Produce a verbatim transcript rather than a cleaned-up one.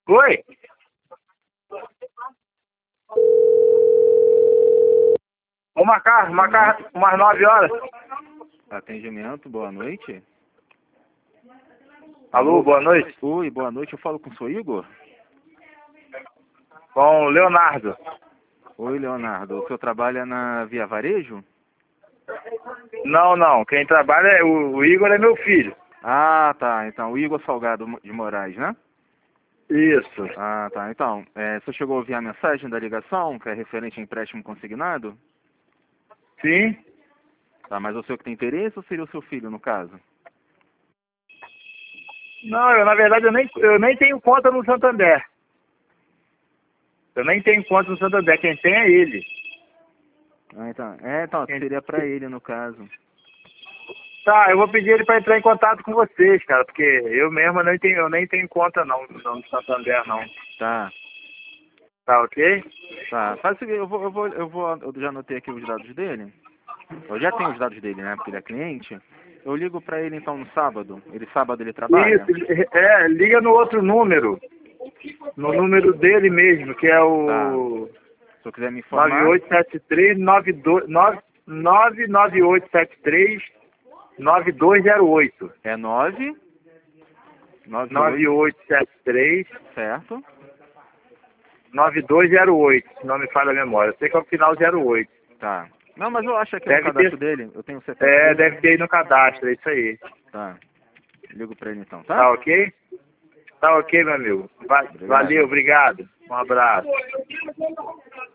Oi? Vou marcar, marcar umas nove horas. Atendimento, boa noite. Alô, boa noite. Oi, boa noite. Eu falo com o senhor Igor? Com o Leonardo. Oi, Leonardo. O senhor trabalha na Via Varejo? Não, não. Quem trabalha é o, o Igor, é meu filho. Ah, tá. Então, o Igor Salgado de Moraes, né? Isso. Ah, tá. Então, é, você chegou a ouvir a mensagem da ligação, que é referente a empréstimo consignado? Sim. Tá, mas o senhor que tem interesse ou seria o seu filho, no caso? Não, eu na verdade eu nem, eu nem tenho conta no Santander. Eu nem tenho conta no Santander. Quem tem é ele. Ah, então. É, então, Quem- seria pra ele, no caso. Tá, eu vou pedir ele para entrar em contato com vocês, cara, porque eu mesmo nem tenho, eu nem tenho conta não, não no Santander não. Tá, Tá ok? tá. Faz o seguinte, eu vou, eu vou, eu vou, eu já anotei aqui os dados dele. Eu já tenho os dados dele, né, porque ele é cliente. Eu ligo pra ele, então, no sábado. Ele, sábado, ele trabalha? Isso, é, liga no outro número. No número dele mesmo, que é Tá. o Se eu quiser me nove informar, oito sete três nove dois nove nove oito sete três nove dois zero oito. é nove nove nove oito, oito sete três certo? nove dois zero oito, se não me falha a memória. Eu sei que é o final zero oito. Tá. Não, mas eu acho aqui Deve no cadastro ter- dele, eu tenho certeza É, dele. deve ter aí no cadastro, é isso aí. Tá. Ligo pra ele então, tá? Tá ok? Tá ok, meu amigo. Va- Obrigado. Valeu, obrigado. Um abraço.